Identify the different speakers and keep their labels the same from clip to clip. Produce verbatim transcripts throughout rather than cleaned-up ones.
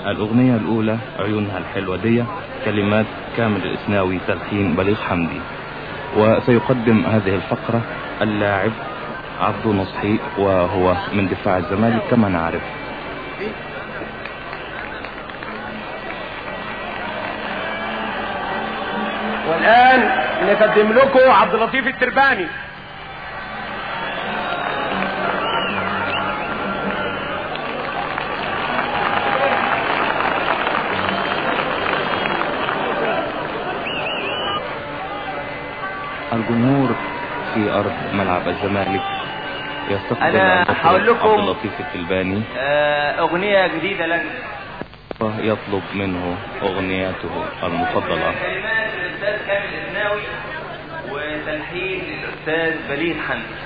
Speaker 1: الأغنية الأولى عيونها الحلوة دي، كلمات كامل الإسناوي، تلحين بليغ حمدي. وسيقدم هذه الفقرة اللاعب عبد نصحي، وهو من دفاع الزمالك كما نعرف.
Speaker 2: والآن نقدم لكم عبد اللطيف الترباني.
Speaker 1: الجمهور في أرض ملعب الزمالك يستقبل
Speaker 3: أنا هقول لكم
Speaker 1: عبد اللطيف التلباني
Speaker 3: أغنية جديدة لنا،
Speaker 1: يطلب منه أغنيته المفضلة.
Speaker 3: كلمات الأستاذ كامل الإسناوي وتلحين الأستاذ بليغ حمدي.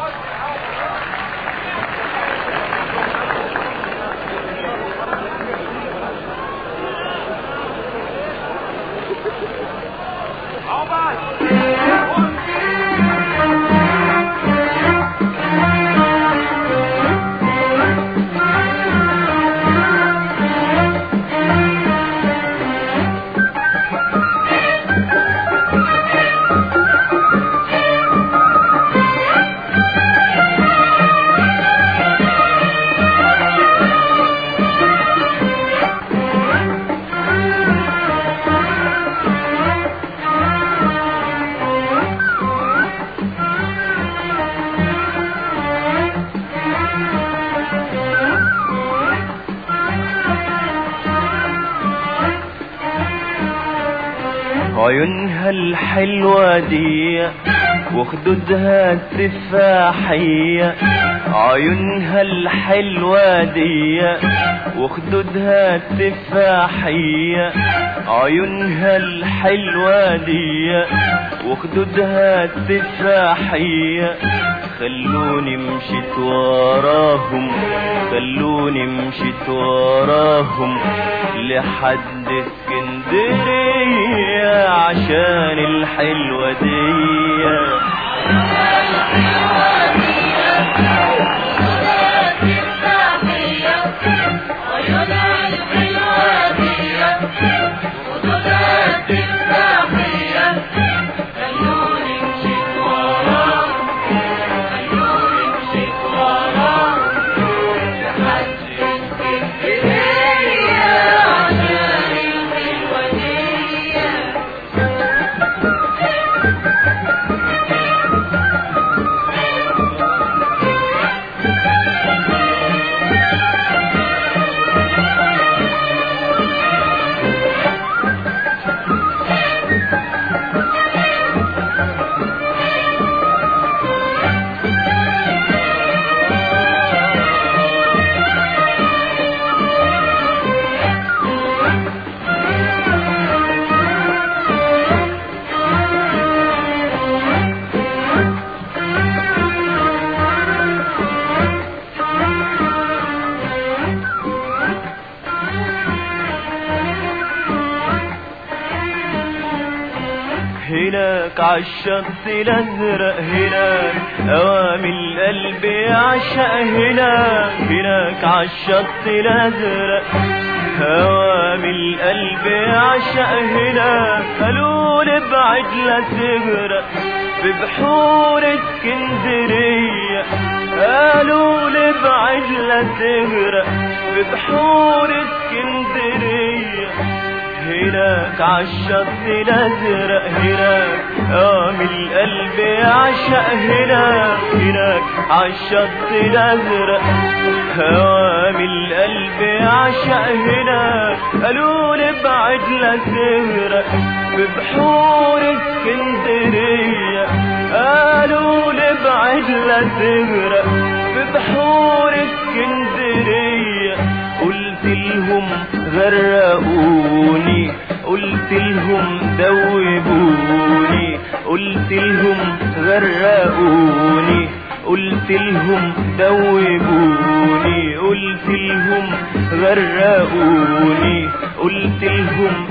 Speaker 3: عيونها الحلوة دي وخدودها تفاحية، عيونها الحلوة دي وخدودها تفاحية، عيونها الحلوة دي وخدودها تفاحية. خلوني مشيت وراهم، خلوني مشيت وراهم لحد اسكندرية عشان الحلوة دي. هناك عالشط الازرق، هناك اوامي القلب يعشق، هناك هناك عالشط الازرق اوامي القلب يعشق، هناك قالوا لي ابعد لا تغرق في بحور اسكندرية، قالوا لي ابعد لا تغرق في بحور اسكندرية. هناك عالشط الازرق، هناك اوامي القلب يعشق، هناك هناك عالشط الازرق اوامي القلب يعشق، هناك قالوا لي ابعد لا تغرق في بحور اسكندرية، قالوا لي ابعد لا تغرق في بحور اسكندرية. قلت لهم غرقوني، قلت لهم دوبوني، قلت لهم غرقوني، قلت لهم دوبوني، قلت لهم غرقوني، قلت لهم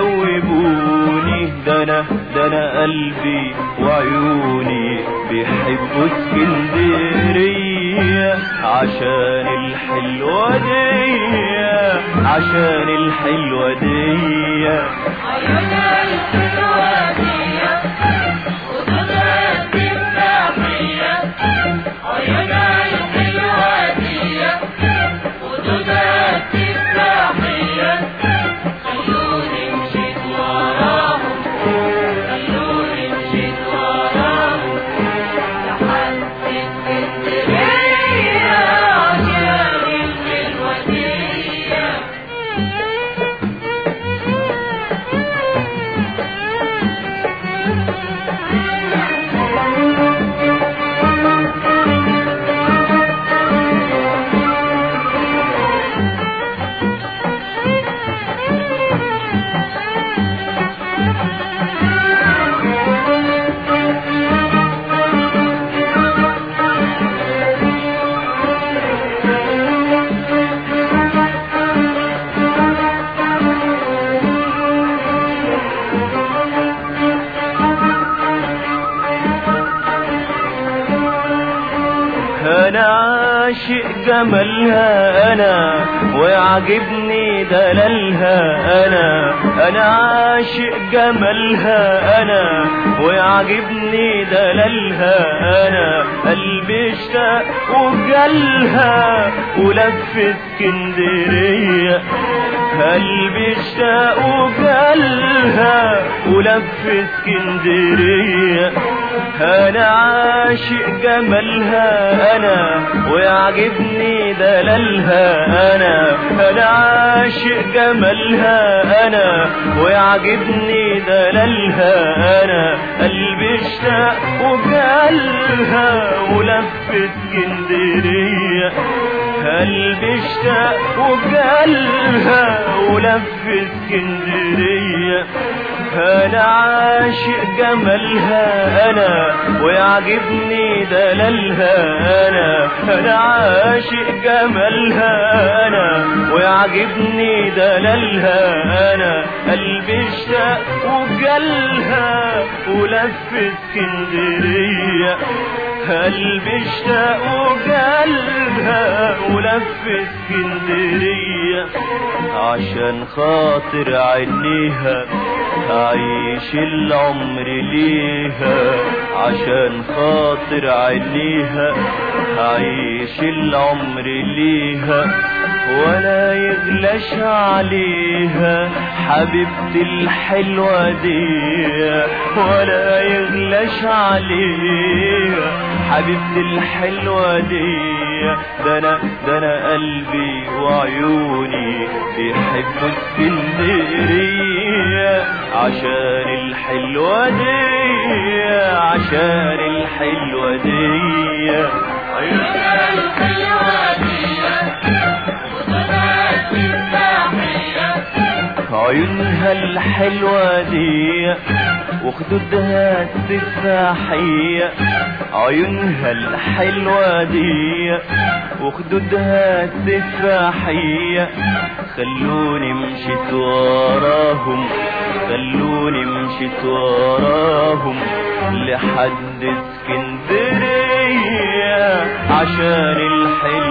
Speaker 3: دوبوني. ده انا ده انا قلبي وعيوني بيحبوا اسكندرية عشان الحلوة دي،
Speaker 4: عشان الحلوة دي
Speaker 5: عيونها الحلوة دي وخدودها التفاحية عيونها الحلوة دي وخدودها التفاحية خلوني مشيت وراهم خلوني مشيت وراهم لحد اسكندرية عشان الحلوة دي
Speaker 4: انا عاشق جمالها انا ويعجبني دلالها انا انا عاشق جمالها انا ويعجبني دلالها انا قلبي اشتاق وجالها ولف اسكندريه قلبي اشتاق وجالها ولف اسكندريه انا عاشق جمالها انا ويعجبني دلالها انا انا عاشق جمالها انا ويعجبني دلالها انا قلبي اشتاق وجالها ولف اسكندريه قلبي اشتاق وجالها ولف اسكندريه انا عاشق جمالها انا ويعجبني دلالها انا انا عاشق جمالها انا ويعجبني دلالها انا قلبي اشتاق وجالها ولف اسكندريه قلبي اشتاق وجالها ولف اسكندريه عشان خاطر عينيها أعيش العمر ليها عشان خاطر عينيها أعيش العمر ليها ولا يغلاش عليها حبيبتي الحلوة دي ولا يغلاش عليها حبيبتي الحلوة دي ده انا ده انا قلبي وعيوني بيحبوا اسكندرية عشان الحلوة دي عشان الحلوة دي
Speaker 5: عيونها الحلوة دي وخدودها التفاحية
Speaker 4: عيونها الحلوة دي وخدودها التفاحية عيونها الحلوة دي وخدودها التفاحية خلوني مشيت وراهم خلوني مشيت وراهم لحد اسكندرية عشان الحلوة